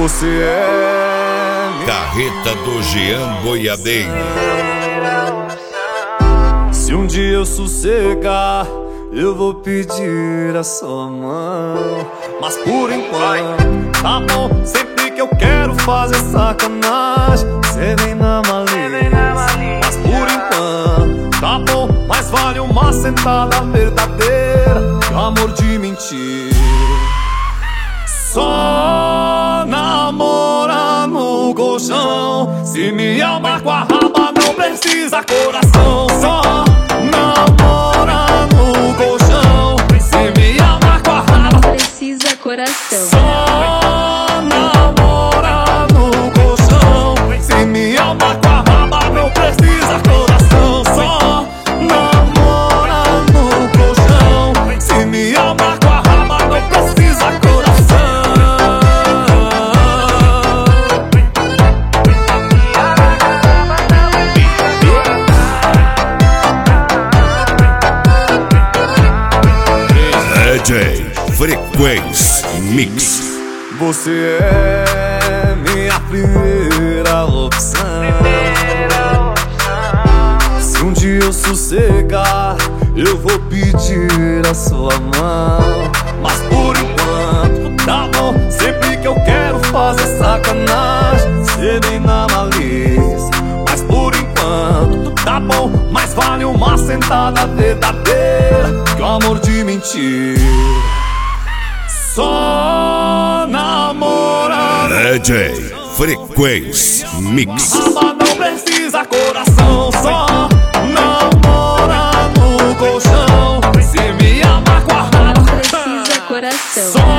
Você é Carreta do Jean Boiadeiro. Se um dia eu sossegar, eu vou pedir a sua mão. Mas por enquanto, tá bom. Sempre que eu quero fazer sacanagem, cê vem na malícia. Mas por enquanto, tá bom. Mais vale uma sentada verdadeira que o amor de mentira. Só namora no colchão. Se me amar com a raba, não precisa coração. Só namora no colchão. Se me amar com a raba, precisa coração. só namora no colchão. Se me amar com a raba, não precisa coração. Só namora no colchão. Se me amar com a raba, não precisa coração. DJ Frequência Mix. Você é minha primeira opção. Se um dia eu sossegar, eu vou pedir a sua mão. Mas por enquanto, tá bom. Sempre que eu quero fazer sacanagem, cê vem na malícia. Mas por enquanto, tá bom. Mais vale uma sentada verdadeira que o amor de mentira. Só namora DJ Frequência Mix. raba, não precisa coração. Só namora no colchão. Se me amar com a raba, Precisa coração. só